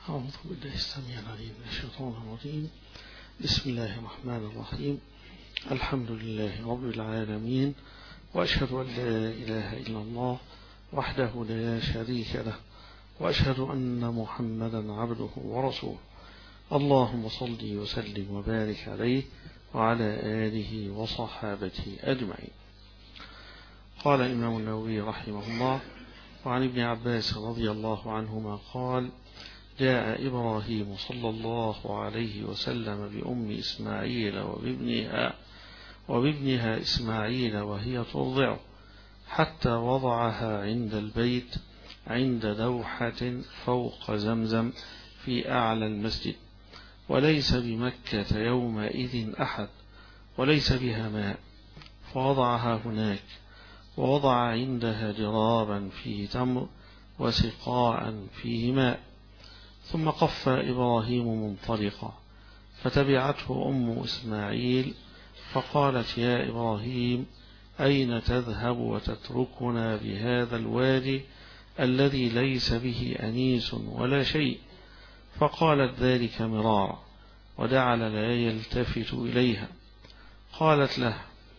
أعوذ بالله السميع العليم من الشيطان الرجيم. بسم الله الرحمن الرحيم. الحمد لله رب العالمين، وأشهد أن لا إله إلا الله وحده لا شريك له، وأشهد أن محمدا عبده ورسوله. اللهم صل وسلم وبارك عليه وعلى آله وصحابته أجمعين. قال الإمام النووي رحمه الله: وعن ابن عباس رضي الله عنهما قال: جاء إبراهيم صلى الله عليه وسلم بأم إسماعيل وبابنها إسماعيل وهي ترضع، حتى وضعها عند البيت عند دوحة فوق زمزم في أعلى المسجد، وليس بمكة يومئذ أحد وليس بها ماء، فوضعها هناك، ووضع عندها جرابا فيه تمر وسقاء فيه ماء، ثم قف إبراهيم منطلقا، فتبعته أم إسماعيل فقالت: يا إبراهيم، أين تذهب وتتركنا بهذا الوادي الذي ليس به أنيس ولا شيء؟ فقالت ذلك مرارا، وجعل لا يلتفت إليها. قالت له: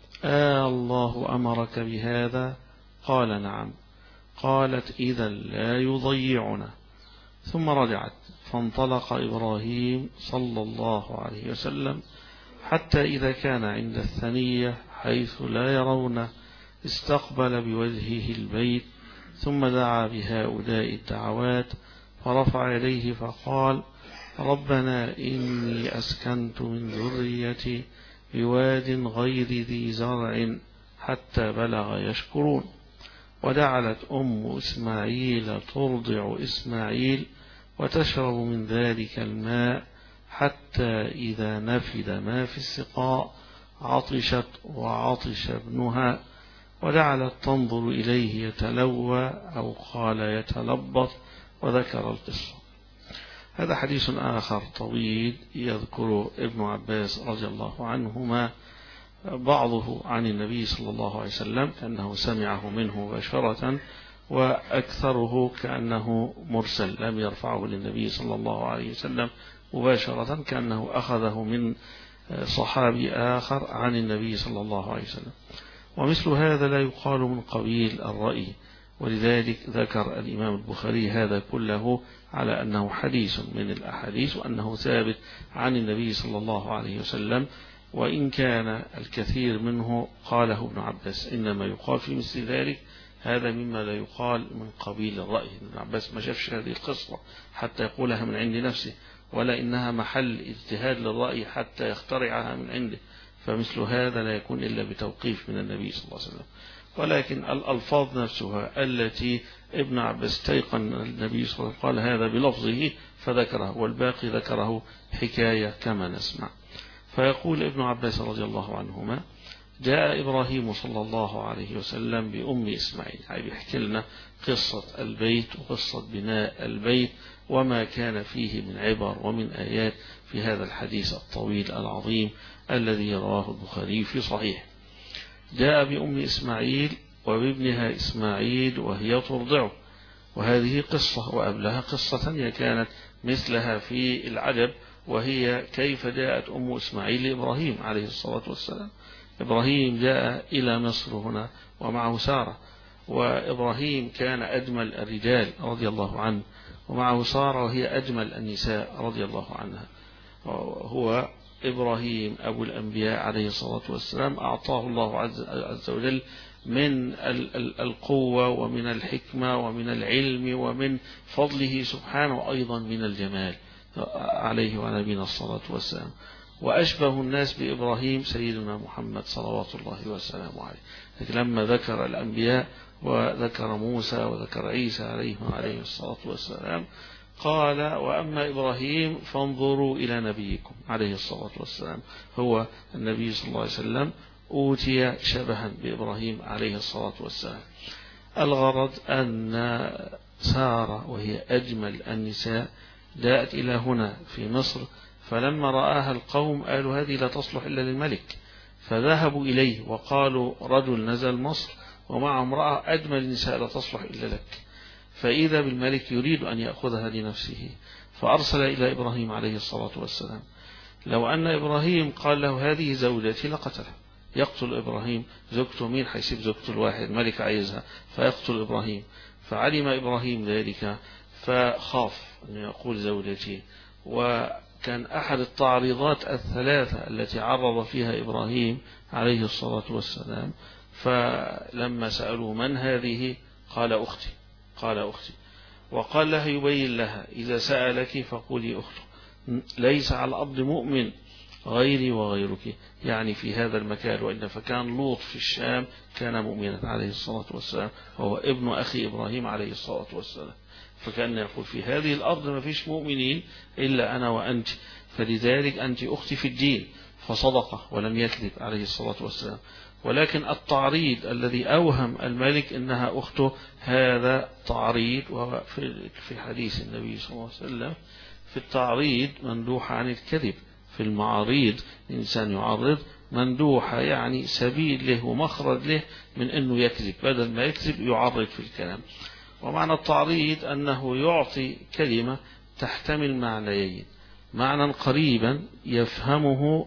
الله أمرك بهذا؟ قال: نعم. قالت: إذا لا يضيعنا. ثم رجعت، فانطلق إبراهيم صلى الله عليه وسلم حتى إذا كان عند الثنية حيث لا يرونه استقبل بوجهه البيت، ثم دعا بهؤلاء الدعوات، فرفع يديه فقال: ربنا إني أسكنت من ذريتي بواد غير ذي زرع حتى بلغ يشكرون. ودعلت أم إسماعيل ترضع إسماعيل وتشرب من ذلك الماء، حتى إذا نفد ما في السقاء عطشت وعطش ابنها، وجعلت تنظر إليه يتلوى أو قال يتلبط، وذكر القصة. هذا حديث آخر طويل يذكر ابن عباس رضي الله عنهما، بعضه عن النبي صلى الله عليه وسلم كأنه سمعه منه مباشرة، وأكثره كأنه مرسل لم يرفعه للنبي صلى الله عليه وسلم مباشرة، كأنه أخذه من صحابي آخر عن النبي صلى الله عليه وسلم. ومثل هذا لا يقال من قبيل الرأي، ولذلك ذكر الإمام البخاري هذا كله على أنه حديث من الأحاديث، وأنه ثابت عن النبي صلى الله عليه وسلم، وإن كان الكثير منه قاله ابن عباس. إنما يقال في مثل ذلك هذا مما لا يقال من قبيل الرأي. ابن عباس ما شافش هذه القصة حتى يقولها من عند نفسه، ولا إنها محل اجتهاد للرأي حتى يخترعها من عنده، فمثل هذا لا يكون إلا بتوقيف من النبي صلى الله عليه وسلم. ولكن الألفاظ نفسها التي ابن عباس استيقن النبي صلى الله عليه وسلم قال هذا بلفظه فذكره، والباقي ذكره حكاية كما نسمع. فيقول ابن عباس رضي الله عنهما: جاء إبراهيم صلى الله عليه وسلم بأم إسماعيل، يعني بيحكي لنا قصة البيت وقصة بناء البيت وما كان فيه من عبر ومن آيات في هذا الحديث الطويل العظيم الذي رواه البخاري في صحيح. جاء بأم إسماعيل وبابنها إسماعيل وهي ترضعه، وهذه قصة، وقبلها قصة ثانية كانت مثلها في العجب، وهي كيف جاءت أم إسماعيل لإبراهيم عليه الصلاة والسلام. إبراهيم جاء إلى مصر هنا ومعه سارة، وإبراهيم كان أجمل الرجال رضي الله عنه، ومعه سارة وهي أجمل النساء رضي الله عنها. هو إبراهيم أبو الأنبياء عليه الصلاة والسلام أعطاه الله عز وجل من القوة ومن الحكمة ومن العلم ومن فضله سبحانه، وأيضا من الجمال عليه وعلى نبينا الصلاة والسلام. وأشبه الناس بإبراهيم سيدنا محمد صلوات الله وسلامه عليه. لكن لما ذكر الأنبياء وذكر موسى وذكر عيسى عليه الصلاة والسلام قال: وأما إبراهيم فانظروا إلى نبيكم عليه الصلاة والسلام. هو النبي صلى الله عليه وسلم أوتي شبها بإبراهيم عليه الصلاة والسلام. الغرض أن سارة وهي أجمل النساء جاءت إلى هنا في مصر، فلما رآها القوم قالوا هذه لا تصلح إلا للملك، فذهبوا إليه وقالوا رجل نزل مصر ومع امرأة أجمل النساء لا تصلح إلا لك. فإذا بالملك يريد أن يأخذها لنفسه، فأرسل إلى إبراهيم عليه الصلاة والسلام. لو أن إبراهيم قال له هذه زوجتي لقتله، يقتل إبراهيم زوجته. مين حيسيب زوجته الواحد؟ ملك عايزها، فيقتل إبراهيم. فعلم إبراهيم ذلك فخاف أن يقول زوجتي. وكان أحد التعريضات الثلاثة التي عرض فيها إبراهيم عليه الصلاة والسلام، فلما سألوا من هذه قال أختي، قال أختي. وقال لها يبين لها إذا سألك فقولي أخته، ليس على الأرض مؤمن غيري وغيرك، يعني في هذا المكان. وإن فكان لوط في الشام كان مؤمنا عليه الصلاة والسلام، وهو ابن أخي إبراهيم عليه الصلاة والسلام. فكان يقول في هذه الأرض ما فيش مؤمنين إلا أنا وأنت، فلذلك أنت أختي في الدين. فصدق ولم يكذب عليه الصلاة والسلام. ولكن التعريض الذي أوهم الملك إنها أخته هذا تعريض، وفي حديث النبي صلى الله عليه وسلم في التعريض مندوح عن الكذب. في المعاريض الإنسان يعرض مندوحة، يعني سبيل له ومخرج له من أنه يكذب، بدل ما يكذب يعرض في الكلام. ومعنى التعريض أنه يعطي كلمة تحتمل معنيين: معنى قريبا يفهمه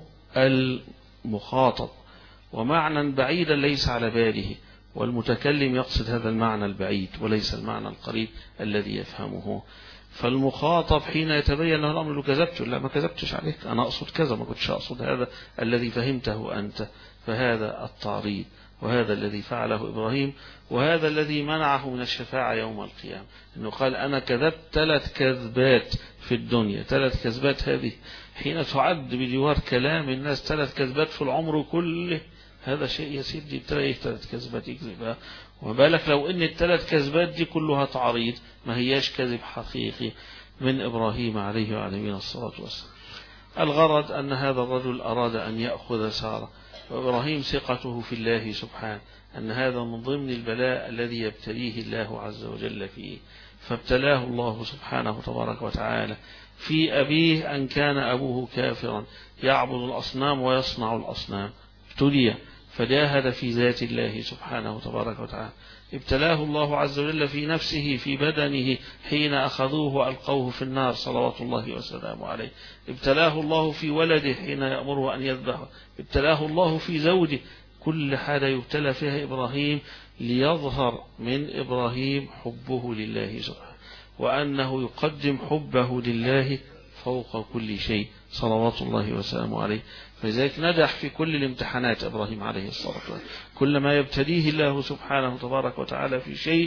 المخاطب، ومعنى بعيدا ليس على باله، والمتكلم يقصد هذا المعنى البعيد وليس المعنى القريب الذي يفهمه. فالمخاطب حين يتبين له الأمر له كذبت، لا ما كذبتش عليك، أنا أقصد كذا، ما كنتش أقصد هذا الذي فهمته أنت. فهذا التعريض، وهذا الذي فعله إبراهيم، وهذا الذي منعه من الشفاعة يوم القيامة. إنه قال أنا كذبت 3 كذبات في الدنيا. 3 كذبات هذه حين تعد بجوار كلام الناس 3 كذبات في العمر كله، هذا شيء يسير. دي 3 كذبات يكذبها، وما بالك لو ان ال3 كذبات دي كلها تعريض، ما هياش كذب حقيقي من إبراهيم عليه وعلى نبينا الصلاة والسلام. الغرض أن هذا الرجل أراد أن يأخذ سارة، وإبراهيم ثقته في الله سبحانه أن هذا من ضمن البلاء الذي يبتليه الله عز وجل فيه. فابتلاه الله سبحانه تبارك وتعالى في أبيه، أن كان أبوه كافرا يعبد الأصنام ويصنع الأصنام، ابتلي فجاهد في ذات الله سبحانه تبارك وتعالى. ابتلاه الله عز وجل في نفسه، في بدنه، حين أخذوه وألقوه في النار صلوات الله وسلامه عليه. ابتلاه الله في ولده حين يأمره أن يذبحه. ابتلاه الله في زوجه. كل حاجة يبتلى فيها إبراهيم ليظهر من إبراهيم حبه لله سبحانه، وأنه يقدم حبه لله فوق كل شيء صلوات الله وسلامه عليه. فلذلك نجح في كل الامتحانات إبراهيم عليه الصلاة والسلام. كلما يبتليه الله سبحانه تبارك وتعالى في شيء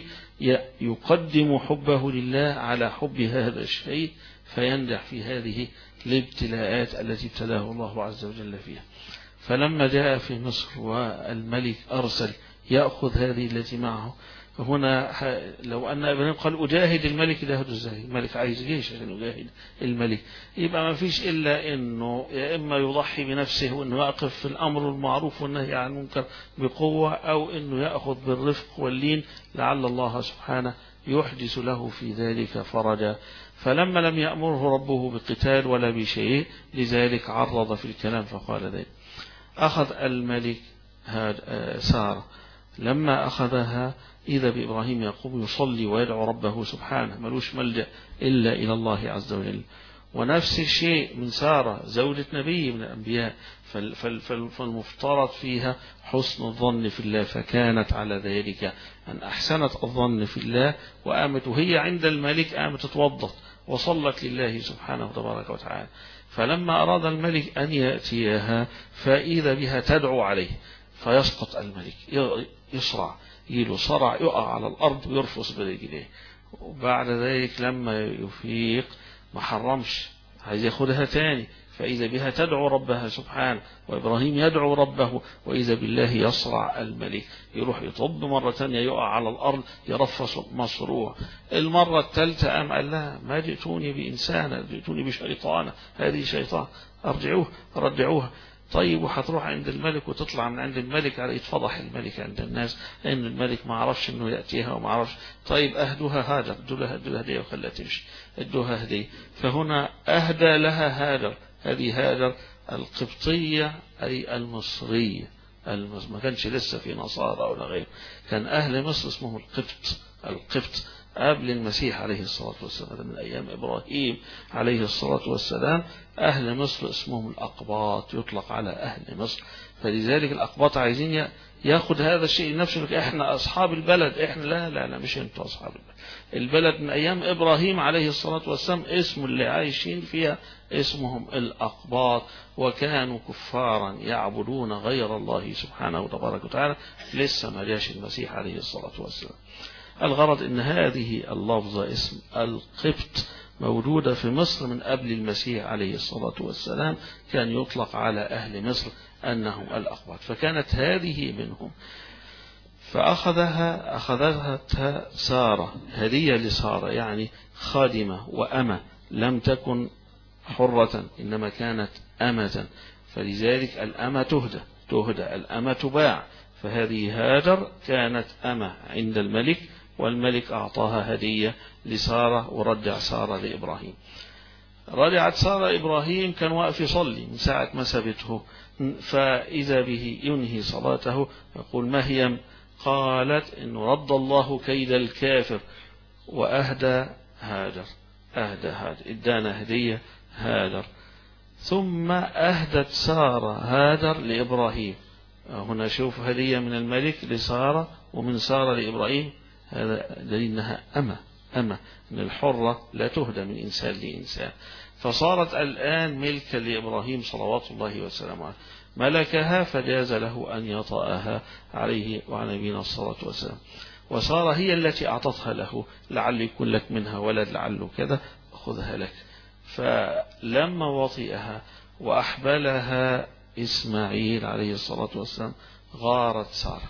يقدم حبه لله على حب هذا الشيء، فينجح في هذه الابتلاءات التي ابتلاه الله عز وجل فيها. فلما جاء في مصر والملك أرسل يأخذ هذه التي معه، هنا لو أن إبراهيم قال أجاهد الملك، جاهده ازاي؟ الملك عايز جيش عشان يجاهد الملك، يبقى ما فيش إلا أنه يا إما يضحي بنفسه وأنه يقف في الأمر المعروف والنهي عن المنكر بقوة، أو أنه يأخذ بالرفق واللين لعل الله سبحانه يحدث له في ذلك فرجا. فلما لم يأمره ربه بقتال ولا بشيء، لذلك عرض في الكلام فقال ذلك. أخذ الملك سارة، لما أخذها إذا بإبراهيم يقوم يصلي ويدعو ربه سبحانه، ملوش ملجأ إلا إلى الله عز وجل. ونفس الشيء من سارة زوجة نبي من الأنبياء، فالمفترض فيها حسن الظن في الله، فكانت على ذلك أن أحسنت الظن في الله، وقامت وهي عند الملك قامت تتوضأ وصلت لله سبحانه تبارك وتعالى. فلما أراد الملك أن يأتيها فإذا بها تدعو عليه، فيسقط الملك، يصرع، يجيله صرع، يقع على الأرض ويرفص برجليه. وبعد ذلك لما يفيق ما حرمش، عايز ياخدها تاني، فإذا بها تدعو ربها سبحانه، وإبراهيم يدعو ربه، وإذا بالله يصرع الملك، يروح يطب مرة تانية، يقع على الأرض يرفص مصروع. المرة الثالثة قام قال لها ما جئتوني بإنسانة، جئتوني بشيطانة، هذه شيطان، أرجعوه رجعوها. طيب وهتروح عند الملك وتطلع من عند الملك على يتفضح الملك عند الناس، لأن الملك ما عرفش انه يأتيها وما عرفش. طيب أهدوها هاجر، ادوا لها هدية وخلها تمشي، ادوها هدية. فهنا أهدى لها هاجر، هذه هاجر القبطية أي المصرية، ما كانش لسه في نصارى ولا غيره، كان أهل مصر اسمه القبط قبل المسيح عليه الصلاة والسلام، من أيام إبراهيم عليه الصلاة والسلام. أهل مصر اسمهم الأقباط، يطلق على أهل مصر. فلذلك الأقباط عايزين ياخد هذا الشيء لنفسه، احنا أصحاب البلد، احنا لا مش انتوا أصحاب البلد من أيام إبراهيم عليه الصلاة والسلام. اسم اللي عايشين فيها اسمهم الأقباط، وكانوا كفارا يعبدون غير الله سبحانه وتبارك وتعالى. لسه ما جاش المسيح عليه الصلاة والسلام. الغرض ان هذه اللفظة اسم القبط موجودة في مصر من قبل المسيح عليه الصلاة والسلام، كان يطلق على أهل مصر أنهم الأقباط، فكانت هذه منهم. فأخذتها سارة هدية لسارة، يعني خادمة وأمة، لم تكن حرة إنما كانت أمة، فلذلك الأمة تهدى الأمة تباع. فهذه هاجر كانت أمة عند الملك، والملك أعطاها هدية لسارة، ورجع سارة لإبراهيم. رجعت سارة إبراهيم، كان واقف يصلي من ساعة ما سبته، فإذا به ينهي صلاته يقول: مهيم قالت إن رد الله كيد الكافر وأهدى هاجر. ادانا هدية هاجر. ثم أهدت سارة هاجر لإبراهيم. هنا شوف هدية من الملك لسارة ومن سارة لإبراهيم، هذا دليل أنها أمة، أن الحرة لا تهدى من إنسان لإنسان. فصارت الآن ملكا لإبراهيم صلوات الله وسلامه عليه، ملكها فجاز له أن يطأها عليه وعلى نبينا الصلاة والسلام. وسارة هي التي أعطتها له، لعل يكون لك منها ولد، لعله كذا، خذها لك. فلما وطئها وأحبلها إسماعيل عليه الصلاة والسلام غارت سارة،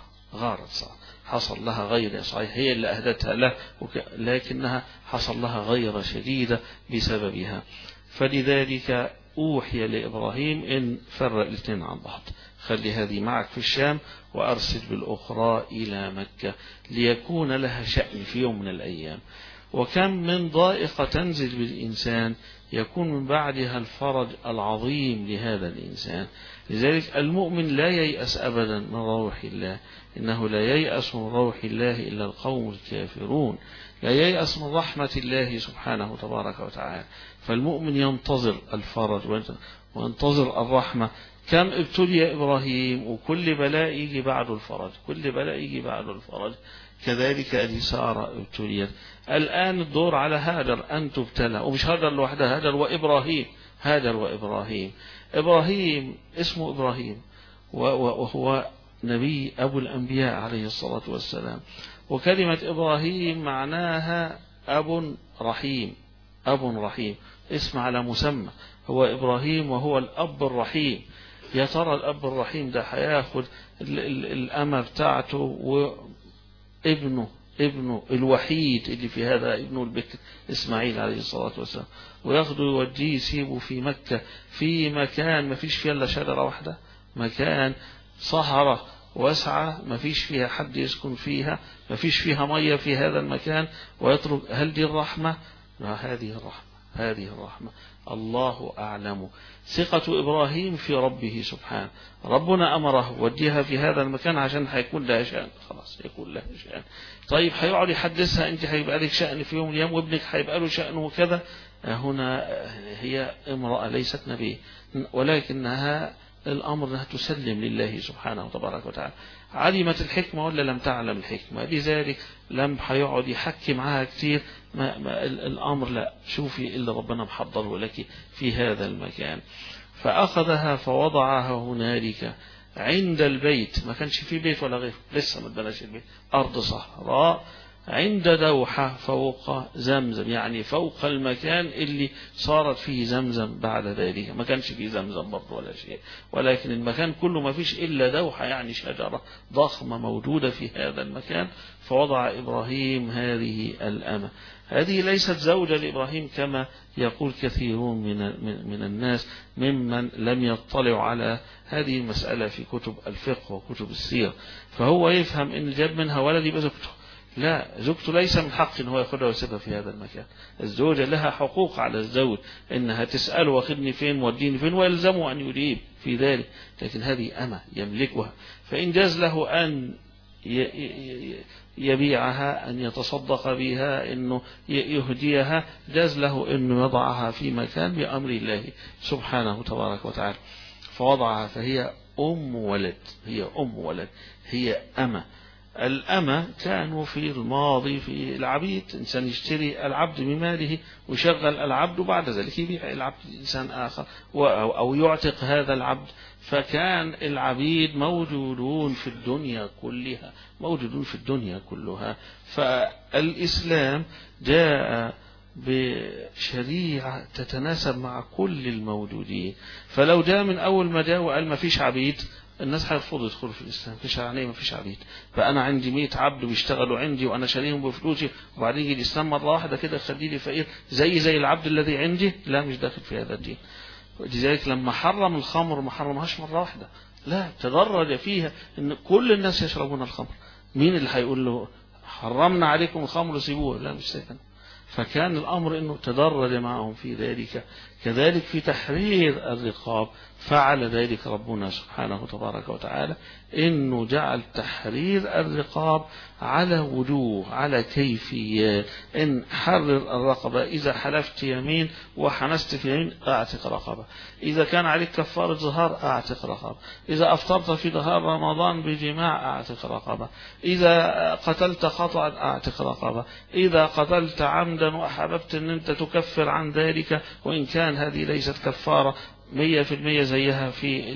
حصل لها غيرة. صحيح هي اللي أهدتها له، لكنها حصل لها غيرة شديدة بسببها. فلذلك أوحي لإبراهيم إن فرق الاثنين عن بعض، خلي هذه معك في الشام وأرسل بالأخرى إلى مكة ليكون لها شأن في يوم من الأيام. وكم من ضائقة تنزل بالإنسان يكون من بعدها الفرج العظيم لهذا الإنسان. لذلك المؤمن لا ييأس أبدا من روح الله، إنه لا ييأس من روح الله إلا القوم الكافرون، لا ييأس من رحمة الله سبحانه تبارك وتعالى. فالمؤمن ينتظر الفرج وينتظر الرحمة. كم ابتلي إبراهيم، وكل بلاء يجي بعده الفرج، كذلك سارة ابتليت. الآن الدور على هاجر أن تبتلى، ومش هاجر لوحدها، هاجر وإبراهيم. إبراهيم اسمه إبراهيم، وهو نبي أبو الأنبياء عليه الصلاة والسلام. وكلمة إبراهيم معناها أب رحيم، اسم على مسمى، هو إبراهيم وهو الأب الرحيم. يا ترى الأب الرحيم ده هياخد الأمة بتاعته وابنه الوحيد اللي في هذا ابنه البكر إسماعيل عليه الصلاة والسلام، وياخده يوديه يسيبه في مكة، في مكان ما فيش فيها إلا شجرة واحدة، مكان صحراء واسعة ما فيش فيها حد يسكن فيها، ما فيش فيها مية في هذا المكان، ويترك. هل دي الرحمة؟ لا، هذه الرحمة الله أعلم. ثقة إبراهيم في ربه سبحانه، ربنا أمره وديها في هذا المكان عشان هيكون لها شأن، خلاص يكون لها شأن. طيب هيقعد يحدثها أنت هيبقى لك شأن في يوم من الأيام، وابنك هيبقى له شأن وكذا. هنا هي امرأة ليست نبي، ولكنها الأمر أنها تسلم لله سبحانه وتبارك وتعالى. علمت الحكمة ولا لم تعلم الحكمة؟ لذلك لم هيقعد يحكي معها كتير، الأمر لا، شوفي إلا ربنا محضره لك في هذا المكان. فأخذها فوضعها هنالك عند البيت، ما كانش في بيت ولا غيره، لسه ما اتبناش البيت، أرض صحراء عند دوحة فوق زمزم، يعني فوق المكان اللي صارت فيه زمزم بعد ذلك. ما كانش فيه زمزم برضه ولا شيء، ولكن المكان كله ما فيش إلا دوحة، يعني شجرة ضخمة موجودة في هذا المكان. فوضع إبراهيم هذه الأمة. هذه ليست زوجة لإبراهيم كما يقول كثيرون من الناس ممن لم يطلعوا على هذه المسألة في كتب الفقه وكتب السير، فهو يفهم إن جاب منها ولد يبقى زوجته. لا، زوجته ليس من حق إن هو يأخذها ويسيبها في هذا المكان. الزوجة لها حقوق على الزوج، إنها تسأله واخدني فين وديني فين، ويلزمه أن يجيب في ذلك. لكن هذه أمة يملكها، فإن جاز له أن يبيعها، أن يتصدق بها، أنه يهديها، جاز له أنه يضعها في مكان بأمر الله سبحانه تبارك وتعالى. فوضعها، فهي أم ولد، هي أم ولد، هي أمة. الأمة كانوا في الماضي في العبيد، إنسان يشتري العبد بماله ويشغل العبد وبعد ذلك يبيع العبد لإنسان آخر أو يعتق هذا العبد. فكان العبيد موجودون في الدنيا كلها، موجودون في الدنيا كلها. فالإسلام جاء بشريعة تتناسب مع كل الموجودين. فلو جاء من أول ما جاء وقال ما فيش عبيد، الناس هيرفضوا يدخلوا في الإسلام. فيش يعني ما فيش عبيد، فأنا عندي 100 عبد بيشتغلوا عندي وأنا شاريهم بفلوسي، وبعدين يجي الإسلام مرة واحدة كده يخلي لي فقير زي العبد الذي عندي؟ لا، مش داخل في هذا الدين. ولذلك لما حرم الخمر ما حرمهاش مرة واحدة، لا، تدرج فيها ان كل الناس يشربون الخمر. مين اللي هيقول له حرمنا عليكم الخمر سيبوه؟ لا، مش سيبوه. فكان الأمر أنه تدرج معهم في ذلك. كذلك في تحرير الرقاب فعل ذلك ربنا سبحانه تبارك وتعالى، أنه جعل تحرير الرقاب على وجوه، على كيفية. إن حرر الرقبة، إذا حلفت يمين وحنست في يمين أعتق رقبة، إذا كان عليك كفارة ظهار أعتق رقبة، إذا أفطرت في نهار رمضان بجماع أعتق رقبة، إذا قتلت خطأ أعتق رقبة، إذا قتلت عمدا وأحببت أن أنت تكفر عن ذلك وإن كان هذه ليست كفارة 100% زيها في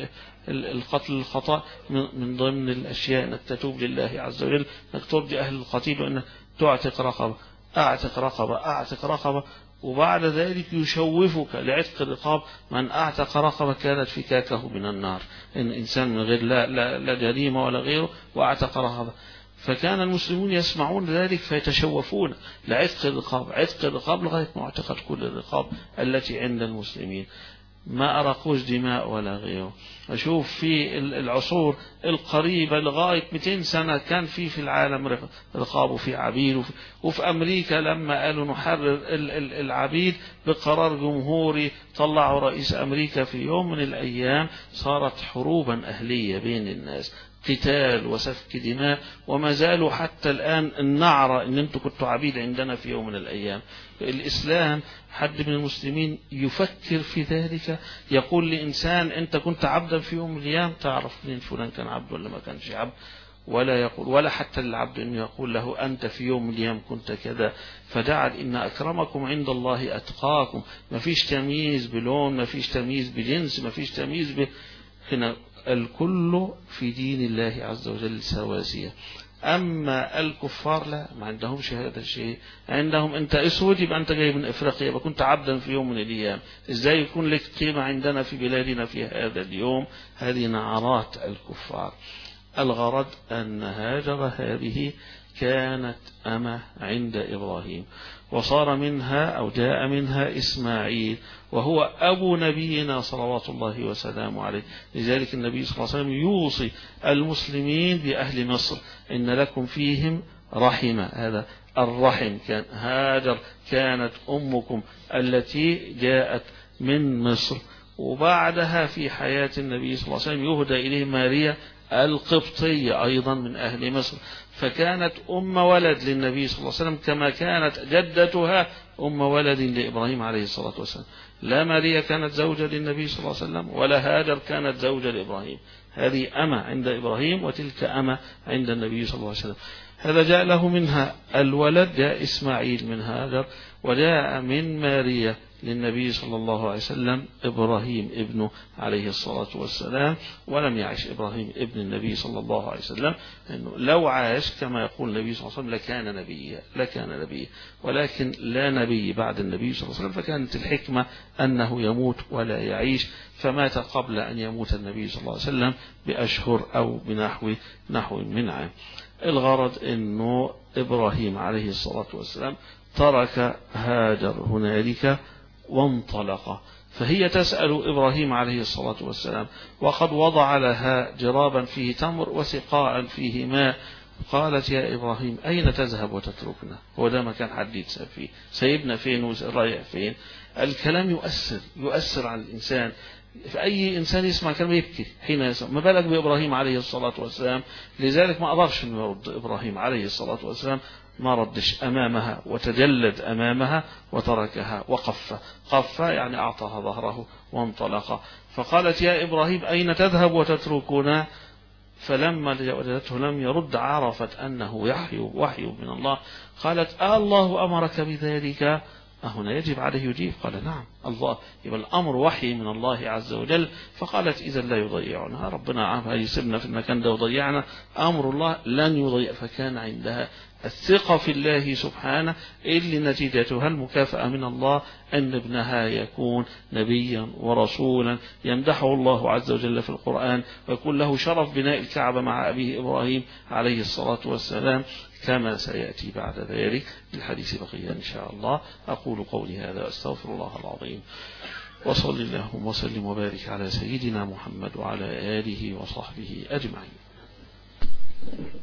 القتل الخطأ، من ضمن الأشياء أنك تتوب لله عز وجل، أنك ترضي أهل القتيل، وأنك تعتق رقبة، أعتق رقبة، أعتق رقبة. وبعد ذلك يشوفك لعتق الرقاب. من أعتق رقبة كانت فكاكه من النار. إن إنسان من غير لا جريمة ولا غيره وأعتق رقبة، فكان المسلمون يسمعون ذلك فيتشوفون لعتق الرقاب، عتق الرقاب، لغاية ما اعتقت كل الرقاب التي عند المسلمين، ما أرقوش دماء ولا غيره. أشوف في العصور القريبة لغاية 200 سنة كان في العالم رقاب وفي عبيد. وفي أمريكا لما قالوا نحرر العبيد بقرار جمهوري طلعوا رئيس أمريكا في يوم من الأيام، صارت حروبا أهلية بين الناس، قتال وسفك دماء، وما زالوا حتى الآن النعرة إن أنتم كنتوا عبيد عندنا في يوم من الأيام. الإسلام حد من المسلمين يفكر في ذلك، يقول لإنسان أنت كنت عبدا في يوم من الأيام، تعرف منين فلان كان عبد ولا ما كانش عبد؟ ولا يقول، ولا حتى العبد أنه يقول له أنت في يوم من الأيام كنت كذا. فجعل إن أكرمكم عند الله أتقاكم. ما فيش تمييز بلون، ما فيش تمييز بجنس، ما فيش تمييز هنا الكل في دين الله عز وجل سواسية. أما الكفار لا، ما عندهمش هذا الشيء. عندهم أنت أسود يبقى أنت جاي من إفريقيا، يبقى كنت عبدا في يوم من الأيام، إزاي يكون لك قيمة عندنا في بلادنا في هذا اليوم؟ هذه نعرات الكفار. الغرض أن هاجر هذه كانت أمة عند إبراهيم، وصار منها أو جاء منها إسماعيل، وهو أبو نبينا صلوات الله وسلامه عليه. لذلك النبي صلى الله عليه وسلم يوصي المسلمين بأهل مصر إن لكم فيهم رحمة. هذا الرحم كان هاجر، كانت أمكم التي جاءت من مصر. وبعدها في حياة النبي صلى الله عليه وسلم يهدى إليه ماريا القبطية أيضا من أهل مصر، فكانت أم ولد للنبي صلى الله عليه وسلم، كما كانت جدتها أم ولد لإبراهيم عليه الصلاة والسلام. لا ماريا كانت زوجة للنبي صلى الله عليه وسلم، ولا هاجر كانت زوجة لإبراهيم. هذه أمة عند إبراهيم، وتلك أمة عند النبي صلى الله عليه وسلم. هذا جاء له منها الولد، جاء إسماعيل من هاجر، وجاء من ماريا للنبي صلى الله عليه وسلم إبراهيم ابنه عليه الصلاة والسلام. ولم يعش إبراهيم ابن النبي صلى الله عليه وسلم، إنه لو عاش كما يقول النبي صلى الله عليه وسلم لكان نبيا، ولكن لا نبي بعد النبي صلى الله عليه وسلم، فكانت الحكمة أنه يموت ولا يعيش، فمات قبل أن يموت النبي صلى الله عليه وسلم بأشهر أو بنحو من عام. الغرض أنه إبراهيم عليه الصلاة والسلام ترك هاجر هنالك وانطلق، فهي تسأل إبراهيم عليه الصلاة والسلام، وقد وضع لها جرابا فيه تمر وسقاء فيه ماء. قالت يا إبراهيم أين تذهب وتتركنا؟ هو ده ما كان حد يتسأل فيه، سيبنا فين ورايح فين؟ الكلام يؤثر على الإنسان. فأي إنسان يسمع كلمة يبكي حين يسمع، ما بالك بإبراهيم عليه الصلاة والسلام. لذلك ما أقدرش أن يرد إبراهيم عليه الصلاة والسلام، ما ردش أمامها وتجلد أمامها وتركها قف يعني أعطاها ظهره وانطلق. فقالت يا إبراهيم أين تذهب وتتركنا؟ فلما وجدته لم يرد عرفت أنه وحي من الله. قالت الله أمرك بذلك؟ هنا يجب عليه يجيب. قال نعم الله، يبقى الأمر وحي من الله عز وجل. فقالت إذا لا يضيعنا، ربنا عم يسيبنا في المكان ده وضيعنا، أمر الله لن يضيع. فكان عندها الثقة في الله سبحانه، اللي نتيجتها المكافأة من الله أن ابنها يكون نبيا ورسولا يمدحه الله عز وجل في القرآن، ويكون له شرف بناء الكعبة مع أبيه إبراهيم عليه الصلاة والسلام، كما سيأتي بعد ذلك. الحديث بقية إن شاء الله. أقول قولي هذا أستغفر الله العظيم، وصلى اللهم وسلم وبارك على سيدنا محمد وعلى آله وصحبه أجمعين.